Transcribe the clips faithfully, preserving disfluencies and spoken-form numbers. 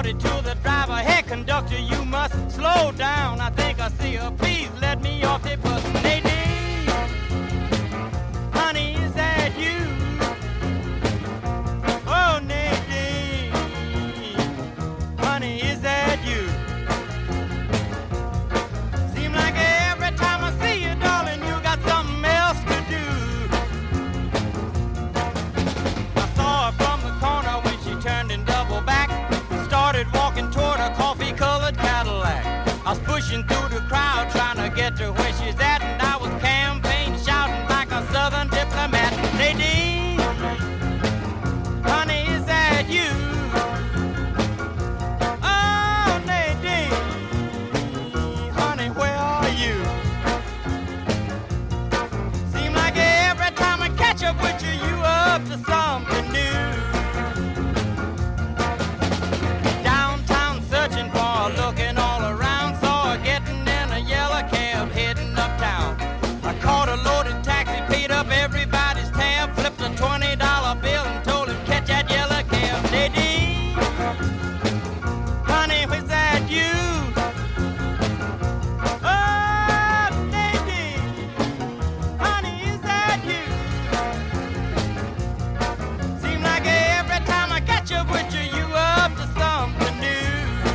shouted to the driver, hey conductor, you must slow down. I think I see her, please let me off the bus. Nadine, honey, is that you? Oh, Nadine, honey, is that you? Seem like every time I see you, darling, you got something else to do. I saw her from the corner when she turned and doubled back, started walking toward a coffee-colored Cadillac. I was pushing through the crowd trying to get to where she's at, and I was campaign shouting like a southern diplomat. Nadine, honey, is that you? Oh, Nadine, honey, where are you? Seem like every time I catch up with you, you up to something new. Downtown searching for her, looking all around, saw her getting in a yellow cab heading uptown. I caught a loaded taxi, paid up everybody's tab, flipped a twenty dollar bill and told him catch that yellow cab. Nadine, honey, was that you? Oh, Nadine, honey, is that you? Seem like every time I catch up with you, you up to something new.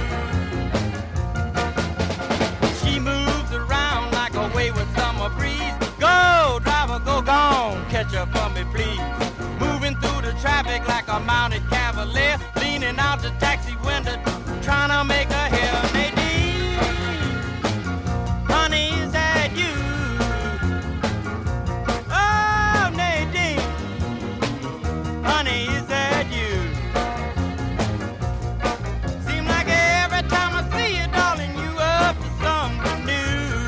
She moves around like a wayward summer breeze. Go, driver, go gone, catch her for me, please. Moving through the traffic like a mounted cavalier, leaning out the taxi window, trying to make her hear. Nadine, honey, is that you? Oh, Nadine, honey, is that you? Seem like every time I see you, darling, you up to something new.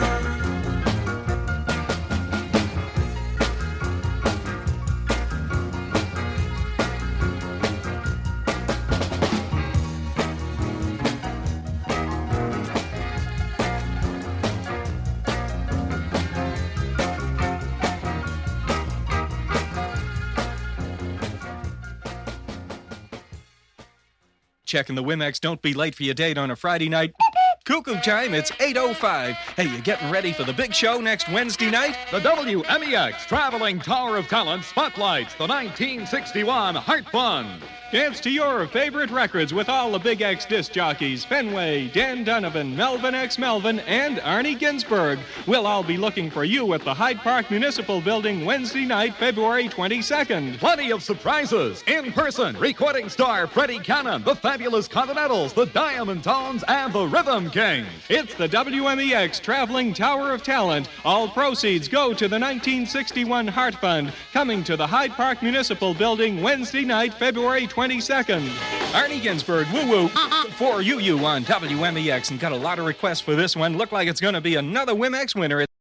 Checking the Wimex Don't Be Late for Your Date on a Friday night. Cuckoo time, it's eight oh five. Hey, you getting ready for the big show next Wednesday night? The W M E X Traveling Tower of Talent spotlights the nineteen sixty-one Heart Fund. Dance to your favorite records with all the Big X disc jockeys, Fenway, Dan Donovan, Melvin X. Melvin, and Arnie Ginsberg. We'll all be looking for you at the Hyde Park Municipal Building Wednesday night, February twenty-second. Plenty of surprises. In person, recording star Freddie Cannon, the Fabulous Continentals, the Diamond Tones, and the Rhythm Kings. It's the W M E X Traveling Tower of Talent. All proceeds go to the nineteen sixty-one Heart Fund, coming to the Hyde Park Municipal Building Wednesday night, February twenty-second. Arnie Ginsberg, woo-woo, for you, you on W M E X, and got a lot of requests for this one. Look like it's going to be another Wimex winner.